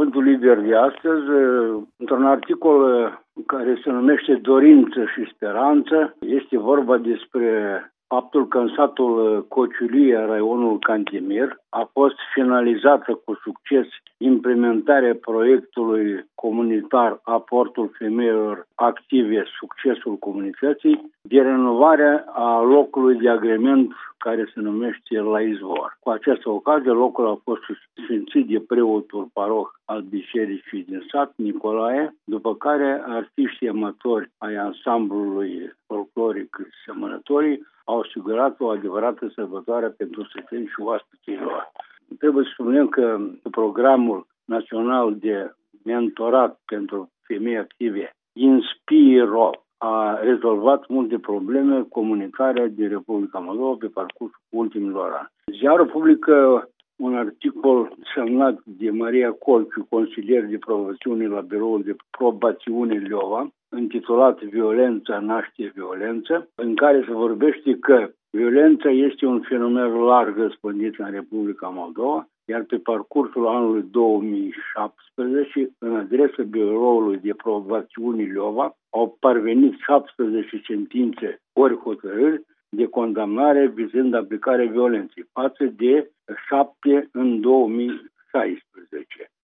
Cuvântul Liber de astăzi, într-un articol care se numește Dorință și Speranță, este vorba despre faptul că în satul Cociulie, raionul Cantemir, a fost finalizată cu succes implementarea proiectului comunitar Aportul femeilor active, succesul comunității, de renovare a locului de agrement care se numește La Izvor. Cu această ocazie, locul a fost sfințit de preotul paroh al bisericii din sat, Nicolae, după care artiștii amatori ai ansamblului folcloric Semănătorii au asigurat o adevărată sărbătoare pentru săteni și oaspeții lor. Trebuie să spunem că programul național de mentorat pentru femei active, Inspiro, a rezolvat multe probleme comunitare din Republica Moldova pe parcursul ultimilor ani. Ziarul publică un articol semnat de Maria Colciu, consilier de probațiune la Biroul de Probațiune Leova, intitulat Violența naște violență, în care se vorbește că violența este un fenomen larg răspândit în Republica Moldova, iar pe parcursul anului 2017, în adresa Biroului de Probațiune Leova, au parvenit 17 sentințe ori hotărâri de condamnare vizând aplicarea violenței, față de 7 în 2016.